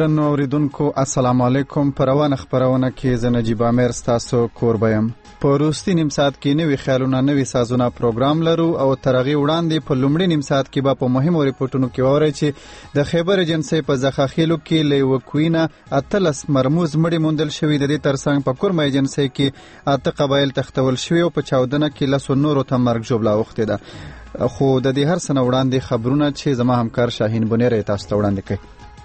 درنو اوریدونکو السلام علیکم. په روانه خبرونه کې زه نجیب امیر ستاسو کوربه یم. په وروستي نیم ساعت کې نوي خیالونه نوي سازونه پروګرام لرو او تر هغې وړاندې په لومړي نیم ساعت کې به په مهمو ریپورټونو کې واورئ چې د خیبر ایجنسۍ په زخاخیلو کې له یوه کوهي نه 18 مرموز مړي موندل شوي. د دې ترڅنګ په کورمه ایجنسۍ کې 8 قبایل تختول شوي او په چاودنه کې 10 نورو ته مرګ ژوبله اوښتې ده. خو د دې هر څه نه وړاندې خبرونه چې زما همکار شاهین بنیر یې تاسو ته وړاندې کوي.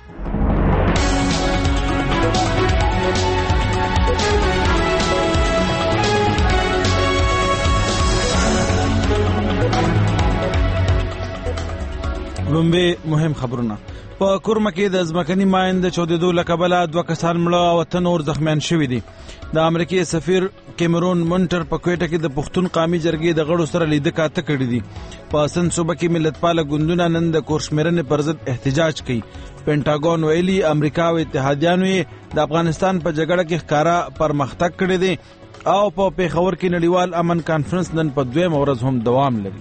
لومبه مهم خبرونه. په کورمه کې د ځمکني ماین د چاودېدو له کبله 2 کسان مړه او 8 نور زخمیان شوي دي. د امریکای سفیر کیمرون مونټر په کویټه کې د پښتون قومي جرګې د غړو سره لیده کاته کړې دي. په سن صوبه کې ملتپاله ګوندونه نن د کورشمیرنې پر ضد احتجاج کوي. پینټاګون ویلي امریکا او اتحادیانو د افغانستان په جګړه کې ښکارا پرمختګ کړی دی او په پیښور کې نړیوال امن کانفرنس نن په 2 ورځ هم دوام لري.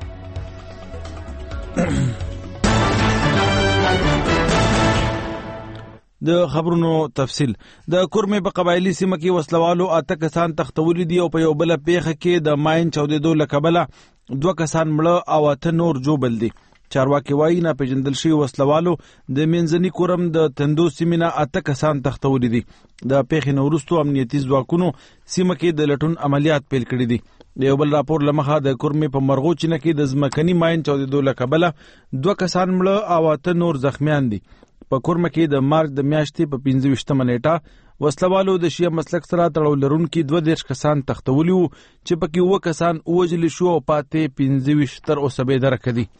د خبرونو تفصیل. د کورمه په قبایلی سیمه کې وسلوالو 8 کسان تختولي دي او په یو بل پیښه کې د ماین چاودېدو له کبله 2 کسان مړه او 8 نور جوبل دي. چارواکي وایي نه پیژندل شوي وسلوالو د منځني کورم د تندو سیمې نه 8 کسان تختولي دي. د پیښې نه وروسته امنیتي ځواکونو سیمه کې د لټون عملیات پیل کړي دي. د یو بل راپور له مخه د کورمه په مرغوچینه کې د ځمکني ماین چاودېدو له کبله 2 کسان مړه او 8 نور زخمیان دي. په کورمه کې د مارچ د میاشتې په 25 نیټه وسلوالو د شیعه مسلک سره تړاو لرونکي 22 کسان تختولي وو چې پکې 9 کسان ووژل شو او پاتې 25 تر اوسه بې درکه دي.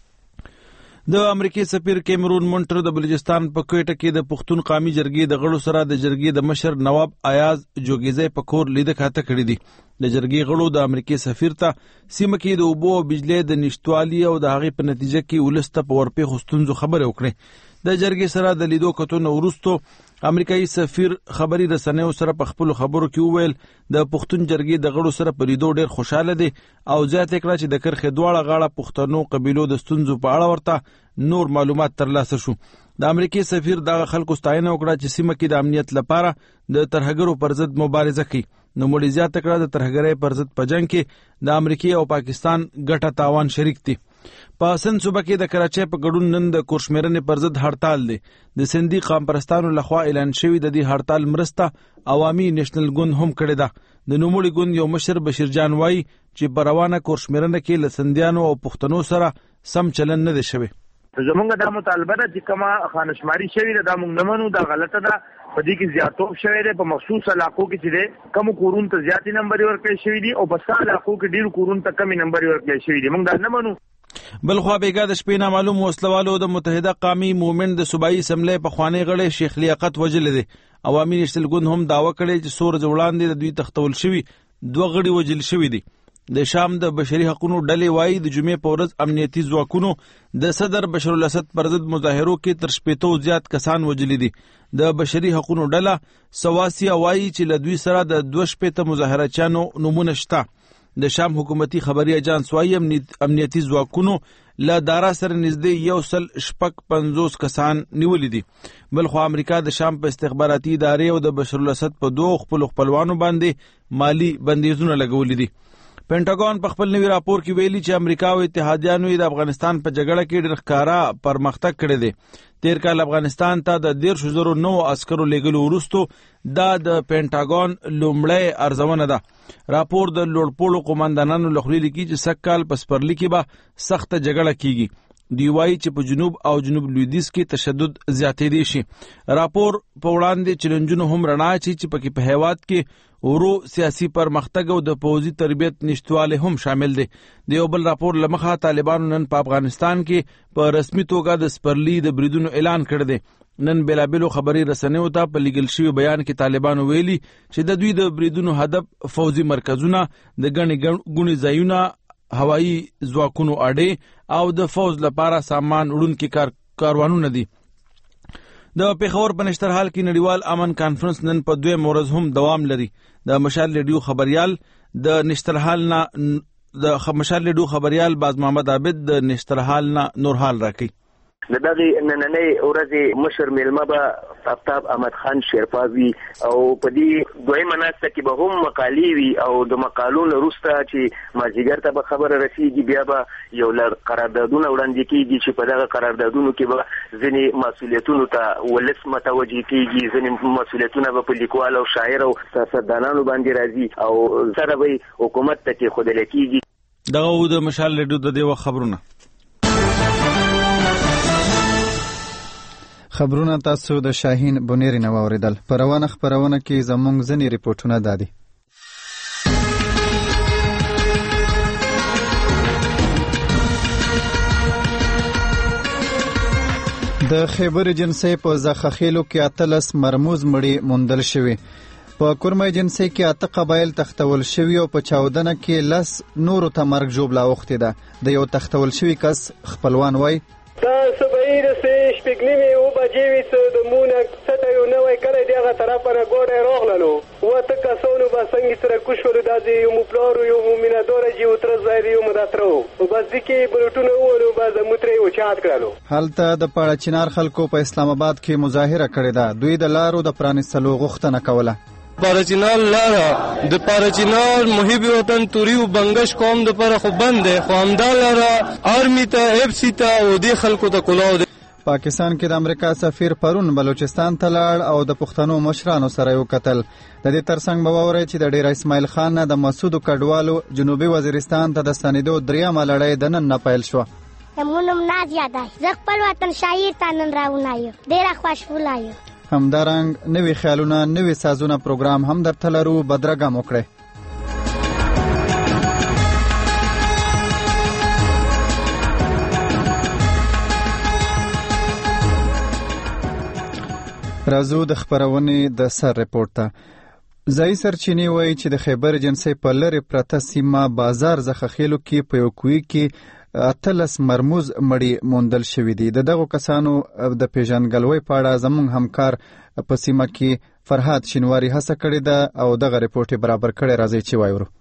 د امریکای سفیر کیمرون مونټر د بلوچستان په کویټه کې د پښتون قومي جرګې د غړو سره د جرګې د مشر نواب ایاز جوګیزی په کور لیده کاته کړې دي. د جرګې غړو د امریکای سفیر ته سیمه کې د اوبو او بجلی د نشټوالي او د هغې په نتیجه کې ولسته په ورپېښو ستونزو خبرې وکړې. د جرګې سره د لیدو کتو وروسته امریکایي سفیر خبري رسنیو سره په خپلو خبرو کې وویل د پښتون جرګې د غړو سره په لیدو ډېر خوشاله دي او زیاته کړه چې د کرښې دواړه غاړه پښتنو قبیلو د ستونزو په اړه ورته نور معلومات ترلاسه شو. د امریکایي سفیر دغه خلکو ستاینه وکړه چې سیمه کې د امنیت لپاره د ترهګرو پر ضد مبارزه کوي. نو مړي زیاته کړه د ترهګرۍ پر ضد په جنګ کې د امریکای او پاکستان ګټه تاوان شریک دي. په سند صوبه کې د کراچۍ په ګډون نن د کورشمیرنې پر ضد هړتال دی. د سندي قام پرستانو لخوا اعلان شوی د دې هړتال مرسته عوامي نېشنل ګوند هم کړې ده. د نوموړي ګوند یو مشر بشیر جان وایي چې په روانه کورشمیرنه کې له سندیانو او پښتنو سره سم چلن نه دی شوی. زمونږ دا مطالبه ده چې کومه خانشماري شوې ده دا موږ نه منو، دا غلطه ده. په دې کې زیاتوب شوی دی. په مخصوص علاقو کې چې دی کم کورون ته زیاتې نمبر ورکړل شوي دي او په علاقو کې ډېر کورون ته کمی نمبر ورکړل شوي دي. موږ دا نه منو. بلخوا بیګا د شپې نامعلوم وسلوالو د متحده قومي مومنت د صوبایي اسمبلی پخوانی غړی شیخ لیاقت وژلی دی. عوامي نېشنل ګوند هم دعوه کړې چې څو ورځې وړاندې د دوی تختول شوي 2 غړي وژل شوي دي. د شام د بشري حقوقو ډلې وایي د جمعې په ورځ امنیتي ځواکونو د صدر بشار الاسد پر ضد مظاهرو کې تر 80 زیات کسان وژلي دي. د بشري حقوقو ډله سواسیا وایي چې له دوی سره د 2 مظاهرچیانو نمونه شته. د شام حکومتي خبري اجانس وایي امنیتي ځواکونو له دارا سره نږدې 150 کسان نیولي دي. بلخو امریکا د شام په استخباراتي ادارې او د بشار الاسد په 2 خپلوانو باندې مالی بندیزونه لګولي دي. پینټاګون په خپل نوي راپور کې ویلي چې امریکا او اتحادیانو د افغانستان په جګړه کې ډېر ښکارا پرمختګ کړی دی. تیر کال افغانستان ته د 13,000 نوو عسکرو لیږلو وروسته دا د پینټاګون لومړی ارزونه ده. راپور د لوړپوړو قومندانانو لخوا لیکي چې سږ کال په سپرلي کې به سخته جګړه کیږي. دی وایي چې په جنوب او جنوب لویدیځ کې تشدد زیاتېدی شي. راپور په وړاندې چیلنجونو هم رڼا اچوي چې پکې په هیواد کې ورو سیاسي پرمختګ او د پوځي تربیت نشټوالی هم شامل دی. د یو بل راپور له مخه طالبانو نن په افغانستان کې په رسمي توګه د سپرلي د بریدونو اعلان کړی دی. نن بېلابېلو خبري رسنیو ته په لیږل شوي بیان کې طالبانو ویلي چې د دوی د بریدونو هدف فوځي مرکزونه، د ګڼې ګوڼې ځایونه، هوایي ځواکونو اډې او د فوز لپاره سامان وړونکي کاروانونه دي. د پیښور په نشترحال کې نړیوال امن کانفرنس نن په 2 ورځ هم دوام لري. د مشال ریډیو خبريال د نشترحال نه د مشال ریډیو خبريال باز محمد عابد د نشترحال نه نورحال راکړي. د دغه نننۍ ورځې مشر میلمه به آفتاب احمد خان شیرپاوی او په دې دویمه ناسته کې به هم مقالې وي او د مقالو نه وروسته چې مازدیګر ته به خبره رسیږي بیا به یو لړ قراردادونه وړاندې کېږي چې په دغه قراردادونو کې به ځینې مسؤلیتونو ته ولس متوجه کېږي، ځینې مسؤلیتونه به په لیکوال او شاعر او سیاستدانانو باندې راځي او سره به حکومت ته کېښودل کېږي. دغه د مشال ریډیو د دې خبرونه تاسو د شاهین بنيري نو اوریدل. په روانه خبرونه کې زموږ ځنی ریپورتونه دادي. د خیبر جنسي په زخخیلو کې 13 مرموز مړي موندل شوي. په کورمای جنسي کې 8 قبایل تختول شوي او په چاودنه کې 10 نورو ته مرګ جوړ لا وخته ده. د یو تختول شوي کس خپلوان وای دا سبعی د شپږنیمې او بجې وي څه د مونږ څه یو نوې کړی دی هغه طرف نه ګوډه راغللو وته کسونو به څنګه سره کوشول د یو مپلارو یو مینادور جی وتر ځای یو مداترو او بس دکې بلټونه وونو باز مترې او چات کړلو. هلته د پاړه چنار خلکو په اسلام آباد کې مظاهره کړې ده. دوی د لارو د پرانیستلو غوښتنه کوله. پارچینال لاره د پارچینال محب وطن توری او بنگش قوم د پر خو بند ده خو همدا لاره آرمی ته اف سی ته او د خلکو ته کلاو ده. پاکستان کې د امریکا سفیر پرون بلوچستان ته لاړ او د پښتنو مشرانو سره یو قتل. د دې ترڅنګ به ووري چې د ډیر اسماعیل خان د مسعود کډوالو جنوبي وزیرستان ته د ستنېدو دریمه لړۍ د نن نه پیل شو. مونږ ناز یادای زه خپل وطن شاعر ته نن راونایو ډیر خوشحاله یم. همدارنګ نوې خیالونه نوې سازونه پروګرام هم درته لرو. بدرګه مو کړئ. راځو د خبرونې د سر ریپورت ته. ځای سرچینې وایي چې د خیبر جنسي په لرې پرته سیمه بازار زخخیلو کې په یو کوی کې 13 مرموز مړي موندل شوي دي. دغه کسانو د پیژنګلوي په اړه زموږ همکار په سیمه کې فرهاد شینواری هڅه کړې ده او دغه ریپورت برابر کړی. راځي چې وایو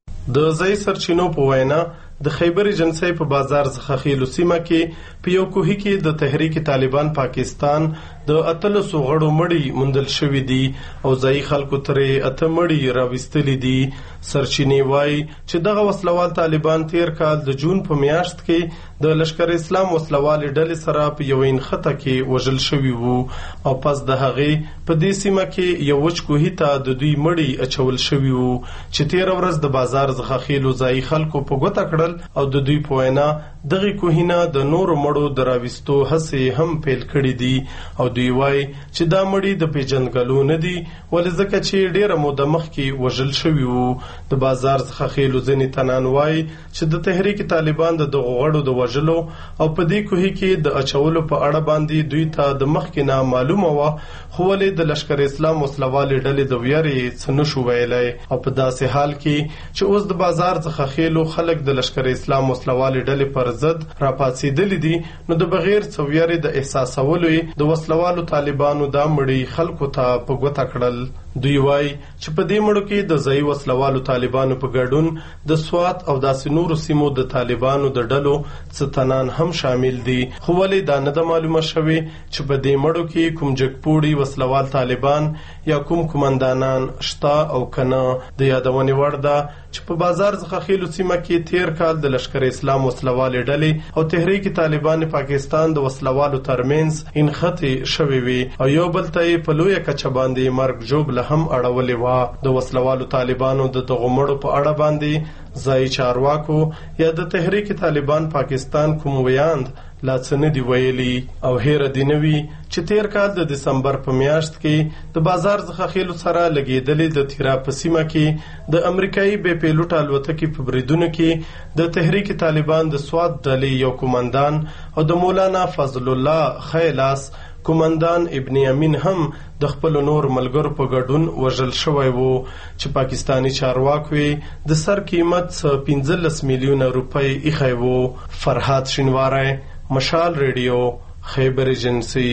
د ځای سرچینو په وینا د خیبر جنسي په بازار زخخیلو سیمه کې په یو کوهي کې د تحریک طالبان پاکستان د 13 غړو مړي موندل شوي دي او ځای خلکو ترې 8 مړي راوستلي دي. سرچینې وایي چې دغه وسلوال طالبان تیر کال د جون په میاشت کې د لشکر اسلام وسلوال ډلې سره په یو انخته کې وژل شوي وو او پس د هغې په دې سیمه کې یو وچ کوهي ته د دوی مړي اچول شوي وو چې تیر ورځ د بازار زخخیلو ځای خلکو په ګوته کړل او د دوی په وینا دغه کوهینه د نورو مړو د راوستو هڅې هم پیل کړې دي او دوی وایي چې دا مړي د پیژنګلو نه دي ولې ځکه چې ډیره موده مخکې وژل شوي وو. د بازار زخخیلو ځینې تنان وایي چې د تحریک طالبان د دغو غړو د وژلو او په دې کوهي کې د اچولو په اړه باندې دوی ته د مخکې نه معلومه وه خو ولې د لشکر اسلام وسلوالې ډلې د ویارې څه نشو ویلی او په داسې حال کې چې اوس د بازار زخخیلو خلک د لشکر اسلام وسلوالې ډلې پر ضد راپاڅېدلي دي نو د بغیر څه ویارې د احساسولو د وسلوالو طالبانو دا مړي خلکو ته په ګوته کړل. دوی وایي چې په دې مړو کې د ځای وسلوالو طالبانو په ګډون د سوات او داسې نورو سیمو د طالبانو د ډلو څه تنان هم شامل دي خو ولې دا نه ده معلومه شوې چې په دې مړو کې کوم جګپوړي وسلوال طالبان یا کوم کمانډانان شته او کنه. د یادونې وړ ده چې په بازار زخخیلو سیمه کې تیر کال د لشکر اسلام وسلوالې ډلې او تحریک طالبان پاکستان د وسلوالو ترمنځ انخته شوې وي او یو بل ته په لویه کچه باندې مرګ جوړ هم اړولې وه. د وسلوالو طالبانو د دغو مړو په اړه باندې ځای چارواکو یا د تحریک طالبان پاکستان کوم ویاند لا څه نه دي ویلي او هیره دې نه وي چې تیر کال د دسمبر په میاشت کې د بازار زخخیلو سره لګېدلې د تیرا په سیمه کې د امریکایي بې پیلوټ الوتکې په بریدونو کې د تحریک طالبان د سوات ډلې یو کمانډان او د مولانا فضل الله خیلاس کمانډان ابن امین هم د خپل نور ملګرو په ګډون وژل شوی وو چې پاکستانی چارواکو د سر قیمت 15 میلیونه روپۍ ایښی وو. فرهاد شینواری، مشال ریډیو، خیبر ایجنسی.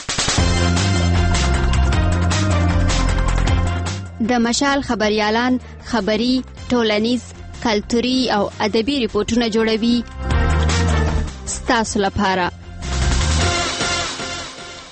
د مشال خبريالان خبري، ټولنیز، کلتوري او ادبي ریپورتونه جوړوي ستاسو لپاره.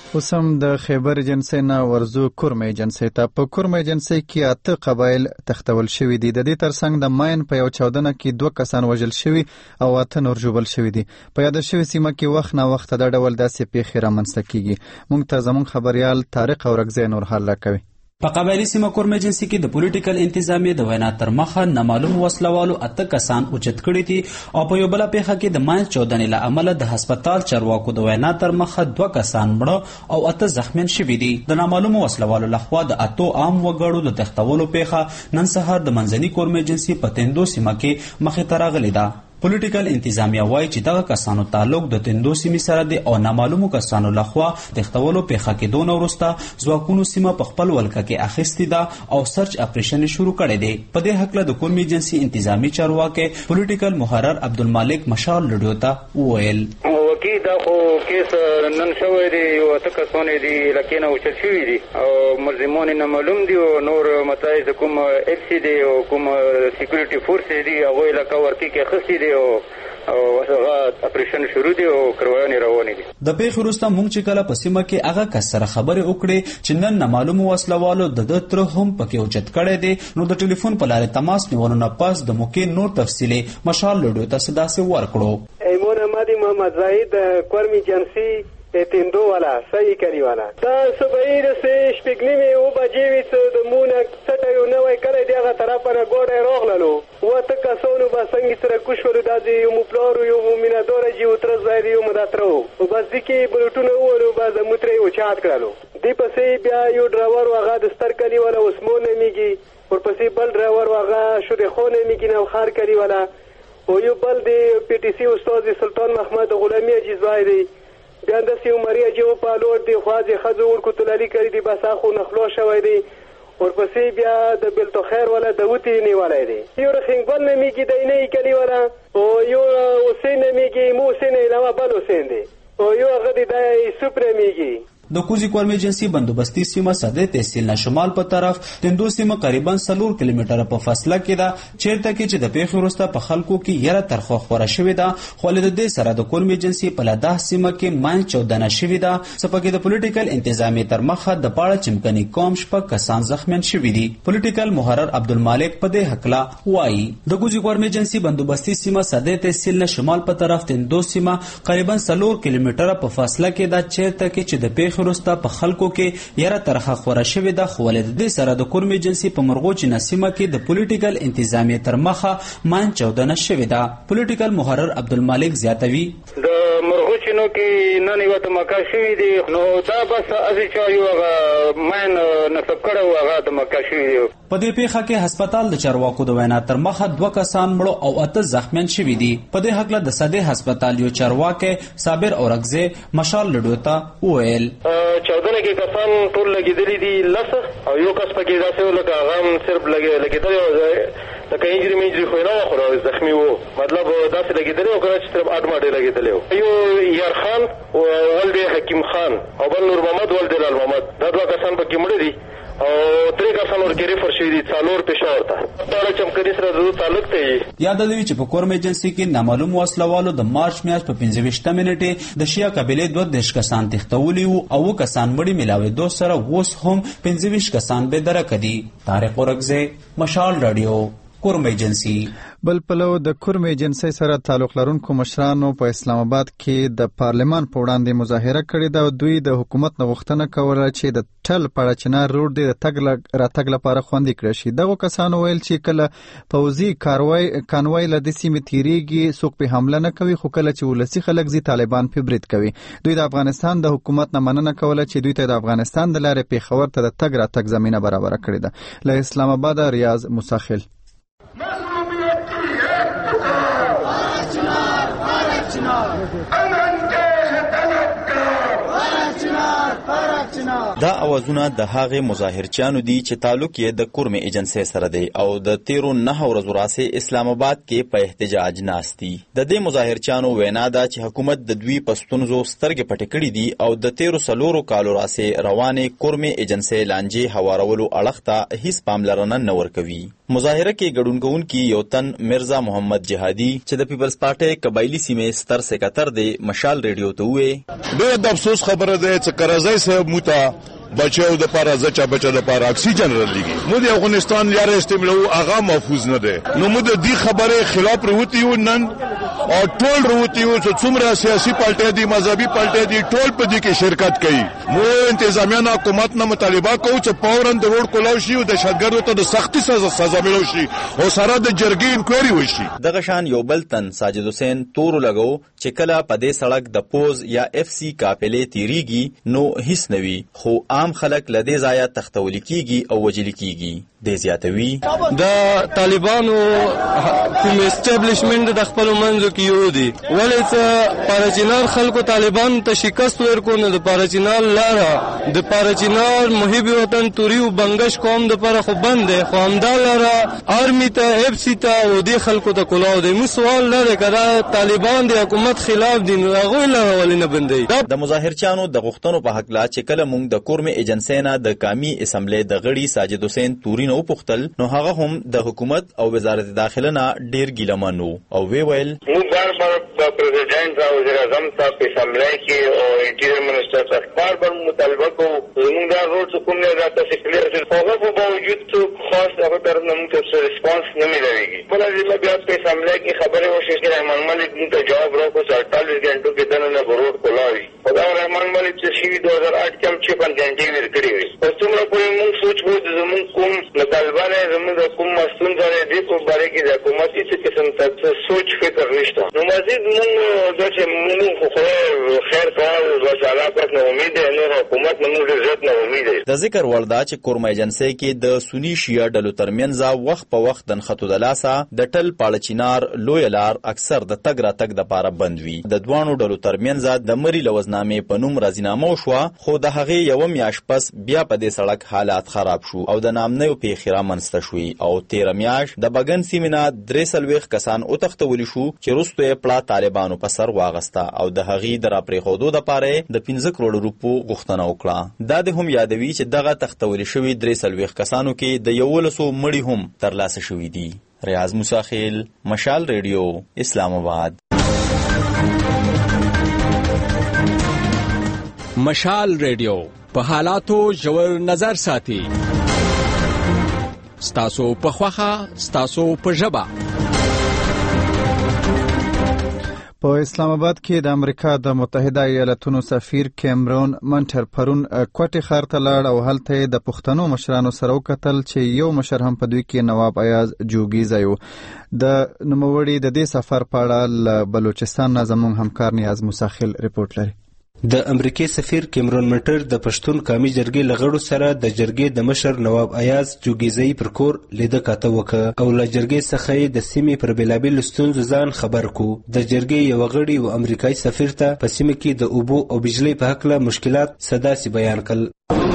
اوس هم د خیبر ایجنسۍ نه ورزو کورم ایجنسۍ ته. په کورم ایجنسۍ کې 8 قبایل تختول شوي دي. د دې ترڅنګ د ماین په یو چاودنه کې 2 کسان وژل شوي او 8 نور ژوبل شوي دي. په یاد شوي سیمه کې وخت نه وخت د ډول داسې پیښې رامنځته کیږي. موږ ته زموږ خبريال طارق اورګزی نور حل راکوي. په قبایلی سیمه کورم ایجنسي کې د پولیټیکل انتظامیه د وینا تر مخه نامعلوم وسلوالو 8 کسان اوچت کړي دي او په یو بل پیښه کې د ماین چودنې له امله د هسپتال چارواکو د وینا تر مخه 2 کسان مړه او 8 زخمیان شوي دي. د نامعلوم وسلوالو لخوا د 8 عام وګړو د تختولو پیښه نن سهار د منځني کورم ایجنسي په تندو سیمه کې مخې ته راغلې ده. پولیټیکل انتظامیه وایي چې دغه کسانو تعلق د تندو سیمې سره دی او نامعلومو کسانو لخوا تختولو پیښه کېدو وروسته ځواکونو سیمه په خپل ولکه کې اخیستې ده او سرچ اپریشن شروع کړی دی. په دې هکله د کورم ایجنسي انتظامی چارواکي پولیټیکل محرر عبدالمالک مشال لډیو ته وویل وکیل دا خو کیس نن شوی دی او 8 کسان دي لکه نه اوچت شوي دي او ملزمان نه معلوم دي او نور متایز کوم اف سی دی او کوم سکیورټي فورس دي هغه لکه ورکی کې خسي دي او هغه اپریشن شروع دي او کروانې روانې دي. د پیښې وروسته موږ چې کله په سیمه کې هغه کس سره خبرې وکړې چې نن نامعلوم وسلوالو د تر هم پکې اوچت کړی دی نو د ټلیفون په لارې تماس نیولو نه پس د موقع نور تفصیلي مشال لډیو ته صداسې ورکړو. ایمون احمدی محمد زاهد کورم ایجنسی تندو والا صحیح کری والا دا صبحی رسه شپگنیمی او بجیوی چه دا مونک سٹایو نوی کلی دیگه طرف نه گوڑه راغللو و تکا سونو با سنگی سر کشولو دا دی یو مپلارو یو مینادور جیو ترز زایدی یو مداترو و بس دیکی بلوتون اولو با دا متری و چاد کرلو دی پسی بیا یو ڈراور واغا دستر کلی والا اسمون نمیگی اور پسی بل ڈراور واغا شد خون نمیگی نو خار کلی والا و یو بل دی پی ٹی سی استاد سلطان محمد غلامی عجیزوای دی بیا داسې عمري جو په لور دی خوازي خزو ورکو تلالي کړی دی بس اخو نخلو شوی دی ورپسې بیا د بلتو خیر ولا د وتی نیولای دی یو رخنګبل نمیږي د نه کلی ولا او یو حسین نمیږي مو حسین علاوه بل حسین دی او یو هغه دی د سپر نمیږي. د کوزي کورم ایجنسي بندوبستي سیمه صدر تحصیل نه شمال په طرف تندو سیمه قریبا 4 کیلومتره په فاصله کې ده چیرته کې چې د پیښې وروسته په خلکو کې یره ترخه خوره شوې ده خو له دې سره د کورم ایجنسي په لده سیمه کې ماین چودنه شوې ده سپکه د پولیټیکل انتظامی تر مخه د پاړه چمکني قوم شپه کسان زخمیان شوي دي. پولیټیکل محرر عبدالمالک په دې حقله وایي د کوزي کورم ایجنسي بندوبستي سیمه صدر تحصیل نه شمال په طرف تندو سیمه قریبا 4 کیلومتره په فاصله کې ده چیرته کې چې د پیښې وروسته په خلکو کې یره ترخه خوره شوې ده خو له دې سره د کورم ایجنسي په مرغوچ نسیمه کې د پولیټیکل انتظامیه تر مخه مان چودنه شوې ده. پولیټیکل محرر عبدالمالک زیاتوي د مرغوچینو کې نن یو تمکا شوې دي نو دا بس ازي چاري وغه مان نسب کړو هغه د مکا شوې دي. په دې پیښه کې هسپتال د چارواکو د وینا تر مخه 2 کسان مړو او 8 زخمیان شوي دي. په دې حق له د صدې هسپتال یو چارواکي صابر اورګزی مشال لډیو ته وویل 14 کې کسان ټول لګیدلي دي لسه او یو کس پکې داسې لکه هغه صرف لګیدلی لکه انجری خو نه خو زخمی وو مطلب داسې لګیدلی او کله چې صرف اډماډي لګیدلی یو یار خان او ولد حکیم خان او بل نور محمد ولد لال محمد دا 2 کسان پکې مړ دي او 3 کسان ورکه ریفر شوي دي څلور پېښور ته دا چمکني سره د تعلق دی. یاد دی چې په کورم ایجنسي کې نامعلوم وسلوالو د مارچ میاشت په 25 منټه د شیا قبيله 2 کسان تختولي او کسان مړي ملاوي 2 سره اوس هم 25 کسان به درک دي. طارق اورګزی مشال رادیو کورم ایجنسي. بل پلو د کورم ایجنسي سره تعلق لرونکو مشرانو په اسلام آباد کې د پارلمان په وړاندې مظاهره کړې ده او دوی د حکومت نه غوښتنه کوله چې د ټل پړه چنار روډ د تګ لپاره خوندي کړی شي. دغه کسانو ویل چې کله پوځي کانوای له د سیمې تیریږي څوک په حمله نه کوي خو کله چې ولسی خلک زی طالبان په برید کوي. دوی د افغانستان د حکومت نه مننه کوله چې دوی ته د افغانستان د لارې پیښور ته د تګ راتګ زمينه برابر کړې ده. له اسلام آباد ریاض مساخل. دا اوازونه د هغه مظاهرچیانو دي چې تعلق یې د کورم ایجنسي سره دی او د 13 ورځو راځي اسلام آباد کې په احتجاج ناشتي. د دې مظاهرچیانو وینا ده چې حکومت د دوی پښتونزو سترګې پټې کړې دي او د 13 کالو راځي روانه کورم ایجنسي لانجې هوارولو اړخته هیڅ پاملرنه نه ورکوي. مظاهره کې ګډون کوونکي یو تن مرزا محمد جهادي چې د پیپلز پارټي قبایلی سیمې ستر سکاتر دی مشال ریډیو ته وې ډېر د افسوس خبره ده چې کرزی صاحب موته بچو د پاره زچا بچو د پاره اکسیجن رلېږي مو د افغانستان یاره استعمالو هغه محفوظ نه ده نو مو د دې خبره خلاف وروتي یو نن او ټول وروتي یو چې څومره سیاسي پارټي دي مذهبي پارټي دي ټول په دې کې شرکت کوي مو انتظامیان حکومت نه مطالبه کوي چې فوراً د روډ کولاو شي او د شګردو ته د سختي سزا ملو شي او سره د جرګې انکوایري وشي دغه شان یو بل تن ساجد حسین تور لګو چې کله په دې سړک د پوز یا اف سی قافلې تیریږي نو هیڅ نوي خو عام خلک لدې ځایه تختول کیږي او وجل کیږي د زیاتوي د طالبانو کوم اسټابلیشمنت د خپل منځو کې یو دي ولې چې پارچینار خلکو طالبان ته شکست ورکو نه د پارچینار لاره د پارچینار محب وطن توري او بنگش قوم د پر خو بند خو همدا لاره آرمی ته اف سی ته او د خلکو ته کولاو دي مو سوال لري کړه طالبان د حکومت خلاف دي نو هغه لاره ولې نه بندي د مظاهرچانو د غوښتنو په حق لا چې کله مونږ د کورم ایجنسی نه د قومي اسمبلی د غړي ساجد حسین توري نو پختل نو هغه هم د حکومت او وزارت داخله نه ډیر ګیلمنو او وی ویل مو بار پریزیدنت او وزیر اعظم صاحب په اسمبلی کې او انټیریئر منسٹر صاحب بار مطالبه کو موږ دا روډ کوم نه راته سکلیر چې هغه په باوجود څو خاص هغه طرف نه موږ څه ریسپانس نه ملایږي بل ځله بیا په اسمبلی کې خبره وشي چې رحمان ملک موږ ته جواب راکړو 48 غنټو کې دنه روډ کولاوي خدای رحمان ملک چې شي 2008 کې هم 56 غنټې ورکړي وي او څومره پورې موږ سوچ وو د زموږ کوم طالبانه زموږ کوم مسؤل ځای دې په باره کې د حکومتي څه قسم ته سوچ فکر نشته نو مزید موږ د چې موږ خیر کول وساله پک نه امید نه حکومت موږ عزت نه امید د ذکر وردا چې کورما ایجنسی کې د سنی شیعه ډلو ترمنځ وخت په وخت د خطو د لاسه د ټل پاړچینار لوی لار اکثر د تګ را تګ د پاره بند وي د دوانو ډلو ترمنځ د مری لوزنامې په نوم راځینامه شو خو د هغه یو میاش پس بیا په دې سړک حالات خراب شو او د نامنیو پیخره منسته شوی او 13 میاش د بغن سیمینا 3 کسان او تختول شو چې روستو پلا طالبانو په سر واغستا او د هغې در پرې خودو د پاره د 15 کروڑ روپو غوښتنه وکړه دا د هم یادوي چې دغه تختول شوی 3 کسانو کې د 1100 مړي هم ترلاسه شوی دي ریاض موسیخیل مشال ریډیو اسلام آباد مشال ریډیو په حالاتو ژور نظر ساتي ستاسو په خوخه ستاسو په ژبه په اسلام آباد کې د امریکا د متحده ایالاتونو سفیر کیمرون منټر پرون کوټې ښار ته لاړ او هلته د پښتنو مشرانو سره وکتل چې یو مشر هم په دوی کې نواب ایاز جوګیزی و د نوموړي د دې سفر په اړه له بلوچستان نه زموږ همکار نیاز موسیخیل رپورټ لري د امریکای سفیر کیمرون منټر د پښتون قومي جرګې لغړو سره د جرګې د مشر نواب ایاز جوګیزی پر کور لیده کاته وکړه او له جرګې څخه د سیمې پر بېلابېلو ستونزو ځان خبر کو د جرګې یو غړي او امریکایي سفیر ته په سیمه کې د اوبو او بجلی په هکله مشکلات سداسي بیان کړل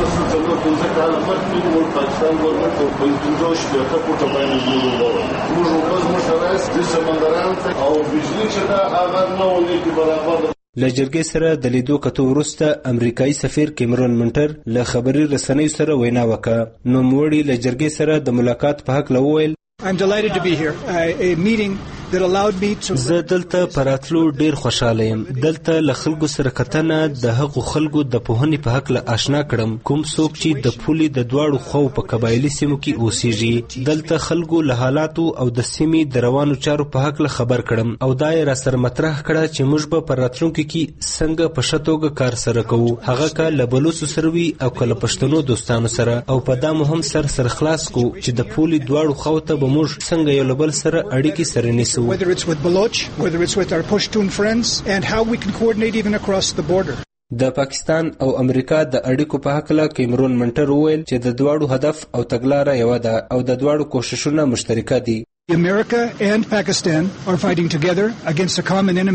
له جرګې سره د لیدو کتو وروسته امریکایي سفیر کیمرون منټر له خبري رسنیو سره وینا وکړه نوموړي له جرګې سره د ملاقات په حق وویل I'm delighted to be here. A meeting that allowed me to زه دلته پراتلو ډیر خوشاله یم دلته له خلکو سره کتنه د هغو خلکو د پوهنې په حق له آشنا کړم کوم څوک چې د پولي د دواړو خو په قبایلی سیمو کې اوسېږي دلته خلکو له حالاتو او د سیمې د روانو چارو په حق له خبر کړم او دا یې را سره مطرح کړه چې موږ به پر راتلونکي کې څنګه په ښه توګه کار سره کوو هغه که له بلوڅو سره وي او که له پښتنو دوستانو سره او په دا مهم سر خلاص کو چې د پولي دواړو خو ته به موږ څنګه یو له بل سره اړیکې سره نیسو whether it's with Baloch, whether it's with our Pashtun friends, and how we can coordinate even across the border. د پاکستان او امریکا د اړیکو په حق له کیمرون منټر وویل چې د دواړو هدف او تګلاره یو ده او د دواړو کوششونه مشترکه دي America and Pakistan are fighting together against a common enemy.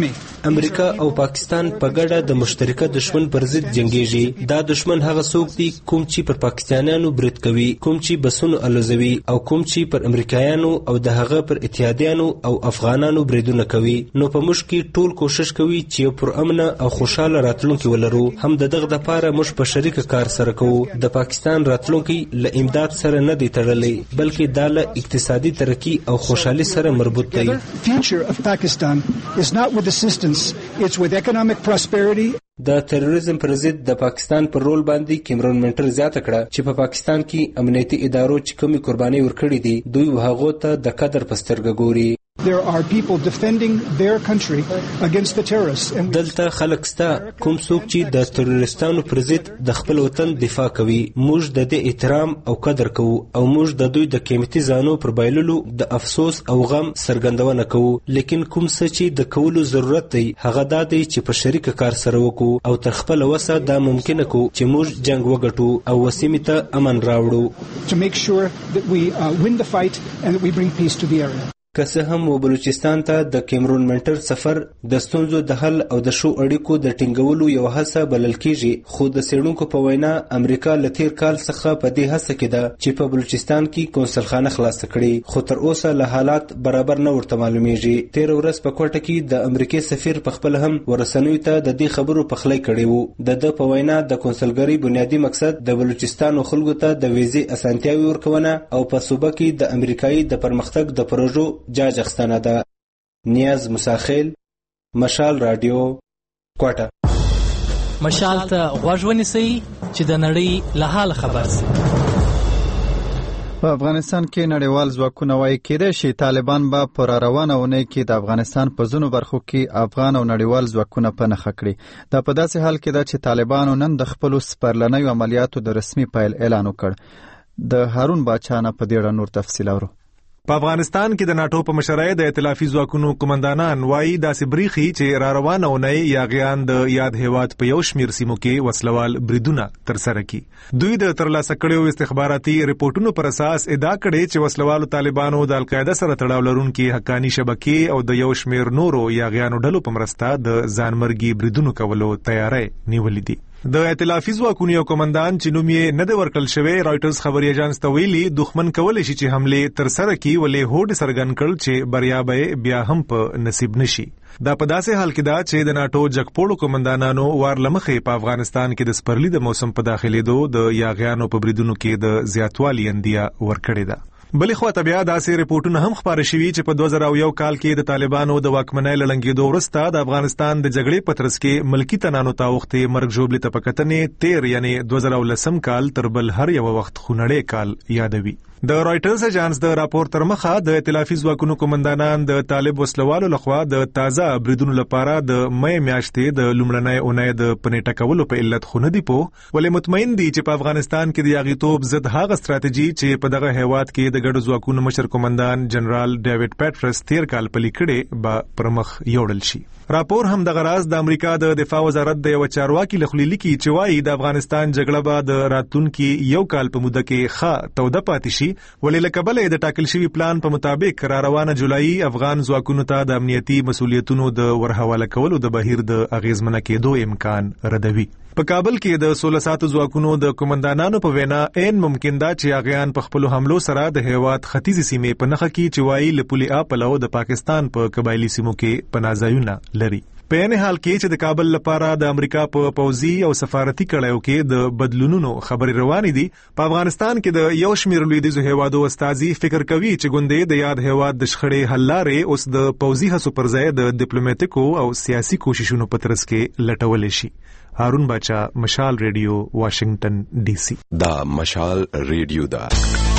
امریکا او پاکستان په ګډه د مشترکه دشمن پر ضد جنگيږي. دا دشمن هغه څوک دي کوم چې پر پاکستانیانو برید کوي، کوم چې بسونو الوزوي او کوم چې پر امریکایانو او د هغه پر اتحادیانو او افغانانو بریدونه کوي. نو په موږ کې ټول کوشش کوي چې پر امن او خوشاله راتلونکي ولرو. هم دغه لپاره موږ په شریک کار سره کوو. د پاکستان راتلونکي له امداد سره نه دی تړلی، بلکې دا له اقتصادي ترقی او خوشحالي سره مربوط دی. Future of Pakistan is not with assistance, it's with economic prosperity. د تروریزم پر ضد د پاکستان پر رول باندې کیمرون منټر زیاته کړه چې په پاکستان کې امنیتي ادارو چې کومې قرباني ورکړي دي دوی هغو ته د قدر په سترګه ګوري. There are people defending their country against the terrorists. دلته خلک ستا کوم څوک چې د تروریستانو پر ضد د خپل وطن دفاع کوي. موږ د دې احترام او قدر کوو او موږ د دوی د قیمتي ځانو پر بایللو د افسوس او غم څرګندونه کوو. لیکن کوم څه چې د کولو ضرورت دی هغه دا دی چې په شریک کار سره وکړو او تر خپل وسه دا ممکنه کوو چې موږ جنگ وګټو او وسیمې ته امن راوړو. To make sure that we win the fight and that we bring peace to the area. که څه هم و بلوچستان ته د کیمرون منټر سفر د ستونزو د حل او د ښو اړیکو د ټینګولو یو هڅه بلل کیږي، خو د څېړونکو په وینا امریکا له تیر کال څخه په دې هڅه کې ده چې په بلوچستان کې کنسلخانه خلاصه کړي، خو تر اوسه له حالات برابر نه ورته معلومیږي. تیر ورځ په کوټه کې د امریکای سفیر په خپل هم ورسنوي ته د دې خبرو پخلی کړی وو. د په وینا د کنسلګری بنیادی مقصد د بلوچستان خلکو ته د ویزې اسانتیاوي ورکونه او په صوبه کې د امریکایي د پرمختګ د پروژو جاج اخستانه ده. نیاز مساخیل، مشال رادیو، کوټه. مشال ته غوږ ونیسئ چې د نړۍ له حال خبر شئ. په افغانستان کې نړیوال ځواکونه وایي کېدای شي طالبان به په راروانه اونۍ کې د افغانستان په ځینو برخو کې افغان او نړیوال ځواکونه په نښه کړي. دا په داسې حال کې ده چې طالبانو نن د خپلو سپرلنیو عملیاتو د رسمي پیل اعلان وکړ. د هارون باچا نه په دې اړه نور تفصیل اورو. په افغانستان کې د ناتو په مشرۍ د ائتلافي ځواکونو قومندانان وایي داسې بریخي چې را روانه اونۍ یاغیان د یاد هیواد په یو شمیر سیمو کې وسلوال بریدونه ترسره کړي. دوی د ترلاسه کړیو استخباراتي ریپورتونو پر اساس ادعا کړې چې وسلوالو طالبانو د القاعده سره تړاو لرونکي حقاني شبکې او د یو شمیر نورو یاغیانو ډلو په مرسته د ځانمرګي بریدونو کولو تیاری نیولې دي. د ائتلافي ځواکونو یو قومندان چې نوم یې نه دی ورکړل شوی رایټرز خبري اژانس ته ویلي دښمن کولی شي چې حمله ترسره کړي ولې هوډ څرګند کړ چې بریا به بیا هم په نصیب نشي. دا په داسې حال کې ده چې د ناتو جګپوړو قومندانانو وار لمخې په افغانستان کې د سپرلي د موسم په داخلېدو د یاغیانو په بریدونو کې د زیاتوالي اندیه ورکړې ده. بلې خواته بیا داسې ریپورټونه هم خپاره شوي چې په 2001 کال کې د طالبانو د واکمنۍ له لنګېدو وروسته د افغانستان د جګړې په ترڅ کې ملکي تنانو ته اوښتې مرګ ژوبلې ته په کتنې تیر یعنی 2019 کال تر بل هر یو وخت خونړی کال یادوي. د رایټرز اژانس د راپور تر مخه د ائتلافي ځواکونو قومندانان د طالب وسلوالو لخوا د تازه بریدونو لپاره د مې میاشتې د لومړنۍ اونۍ د پنیټه کولو په علت خونه دي ولې مطمئن دي چې په افغانستان کې د یاغیتوب ضد هغه ستراتیژي چې په دغه هیواد کې د ګډو ځواکونو مشر قومندان جنرال ډیوډ پیټرس تیر کال پلي کړي به پرمخ یوړل شي. راپور هم دغه راز د امریکا د دفاع وزارت د یو چارواکي لخوا لیکي چې وایي د افغانستان جګړه به د راتلونکي یو کال په موده کې ښه توده پاتې شي ولې له کبله د ټاکل شوي پلان په مطابق را روانه جولای افغان ځواکونو ته د امنیتي مسولیتونو د ورحواله کولو د بهیر د اغیزمنه کېدو امکان ردوي. په کابل کې د 16 ساعتو ځواکونو د قومندانانو په وینا عین ممکن ده چې اغیان په خپل حملو سره د هیواد ختیځي سیمې په نخښه کې چې وایي له پولي اپلو د پاکستان په قبایلی سیمو کې پناهځایونه لري. په یعنی حال کې چې د کابل لپاره د امریکا په پوځي او سفارتي کړیو کې د بدلونونو خبرې روانې دي. په افغانستان کې د یو شمیر لویدیځو هیوادو استازي فکر کوي چې ګوندې د یاد هیواد د شخړې حل لارې اوس د پوځي هڅو پر ځای د ډیپلوماټیکو او سیاسي کوششونو په ترڅ کې لټول شي. هارون باچا، مشال ریډیو، واشنگټن ډي سي. دا مشال ریډیو دا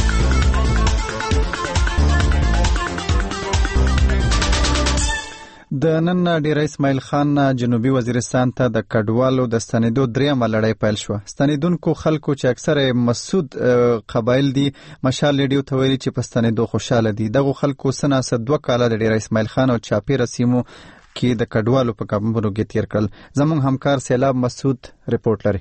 د نن ډیره اسماعیل خان جنوبي وزیرستان ته د کډوالو د ستنېدو درېیمه لړۍ پیل شوه. ستنېدونکو خلکو چې اکثره مسعود قبایل دي مشال ریډیو ته ویلي چې په ستنېدو خوشاله دي. دغو خلکو سناسه 2 کاله د ډیره اسماعیل خان او چاپیره سیمو کې د کډوالو په کمپونو کې تیر کړل. زموږ همکار سیلاب مسعود رپورټ لري.